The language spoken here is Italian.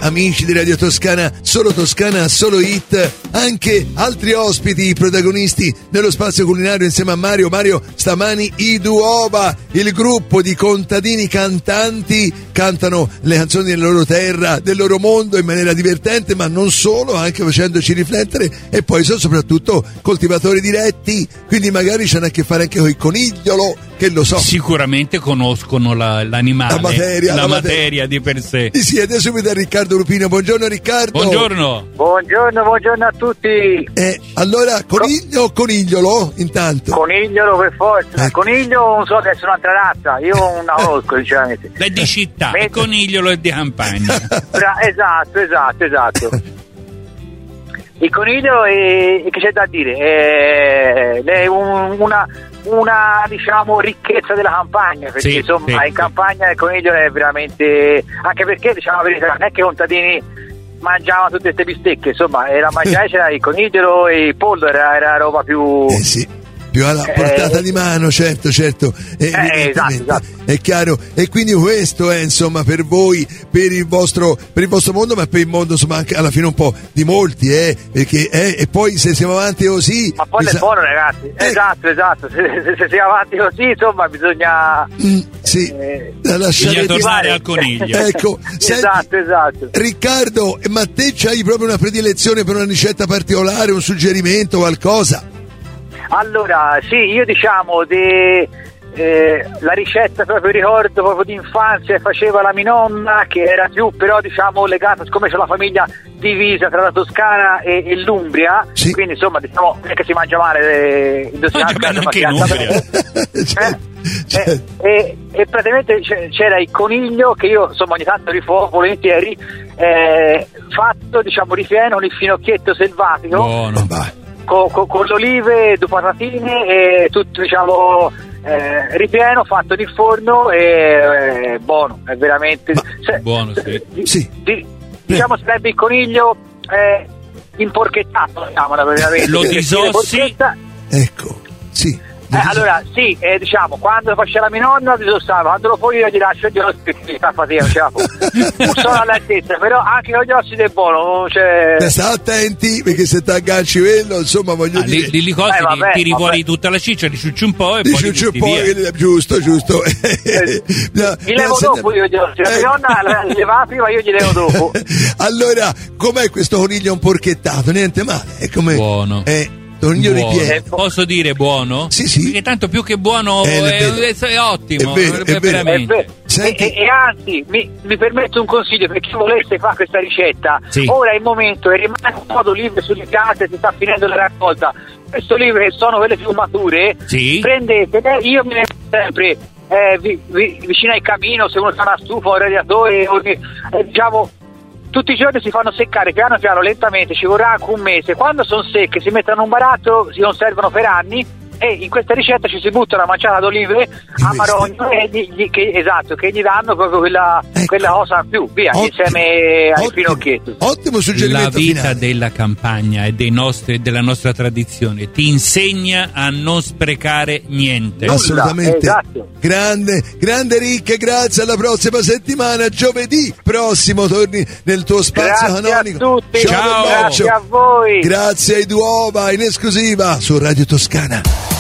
amici di Radio Toscana, solo hit, anche altri ospiti, protagonisti nello spazio culinario insieme a Mario. Mario, stamani i Duoba, il gruppo di contadini cantanti, cantano le canzoni della loro terra, del loro mondo in maniera divertente, ma non solo, anche facendoci riflettere, e poi sono soprattutto coltivatori diretti, quindi magari c'hanno a che fare anche con il conigliolo, che lo so. Sicuramente conoscono l'animale, la materia di per sé. Sì, adesso mi dà Riccardo Lupino. Buongiorno Riccardo. Buongiorno. Buongiorno a tutti. Allora, coniglio o conigliolo intanto? Conigliolo per forza. Coniglio non so che è un'altra razza, io non la conosco sinceramente. È di città, il conigliolo è di campagna. Esatto. Il coniglio che c'è da dire? È una diciamo ricchezza della campagna, perché in campagna il coniglio è veramente, anche perché diciamo la verità, non è che i contadini mangiavano tutte queste bistecche, insomma era mangiare, c'era il coniglio e il pollo, era roba più più alla portata di mano, certo, esatto. È chiaro. E quindi questo è insomma per voi, per il vostro mondo, ma per il mondo insomma anche alla fine un po' di molti, perché e poi se siamo avanti così, ma poi è buono ragazzi, esatto, se siamo avanti così insomma bisogna lasciare tornare al coniglio. Ecco, esatto. Riccardo, ma te c'hai proprio una predilezione per una ricetta particolare, un suggerimento, qualcosa? Allora, sì, io diciamo la ricetta proprio ricordo proprio di infanzia faceva la mia nonna, che era più però diciamo legata, siccome c'è la famiglia divisa tra la Toscana e l'Umbria, quindi insomma diciamo non è che si mangia male anche in Umbria. E praticamente c'era il coniglio che io insomma ogni tanto rifuoco volentieri, fatto diciamo ripieno, un finocchietto selvatico. Buono. Con le olive, due patatine e tutto diciamo ripieno fatto nel forno, e buono, è veramente buono, sì. Diciamo sarebbe il coniglio imporchettato, diciamo, lo disossi, ecco, sì. Allora sì, diciamo quando faceva la mia nonna disossava, quando lo poi io gli lascio gli ossi, sta facendo non sono all'altezza, però anche con gli ossi è buono, non c'è. Sta attenti, perché se ti agganci quello insomma voglio dire li tiri fuori tutta la ciccia, li ciucci un po' e poi giusto gli levo dopo io gli ossi, la mia nonna li levava prima, io gli levo dopo. Allora com'è questo coniglio imporchettato? Niente male, è come buono. Posso dire buono? Sì. Perché tanto più che buono è ottimo. È vero. E anzi, mi permetto un consiglio per chi volesse fare questa ricetta. Sì. Ora è il momento, e rimane un po' d'olive sulle piante, si sta finendo la raccolta. Queste olive che sono quelle più mature, prendetele, io me ne sempre vicino al camino, se uno fa una stufa o un radiatore, diciamo. Tutti i giorni si fanno seccare piano lentamente, ci vorrà anche un mese. Quando sono secche si mettono in un baratto, si conservano per anni, e in questa ricetta ci si butta una manciata d'olive a marogno che gli danno proprio quella cosa più, via, insieme ai finocchietti. Ottimo suggerimento. La vita finale della campagna e della nostra tradizione ti insegna a non sprecare niente. Assolutamente. Esatto. Grande Rick, grazie, alla prossima settimana, giovedì prossimo torni nel tuo spazio canonico. Grazie a tutti. Ciao, grazie a voi. Grazie ai Duoba in esclusiva su Radio Toscana.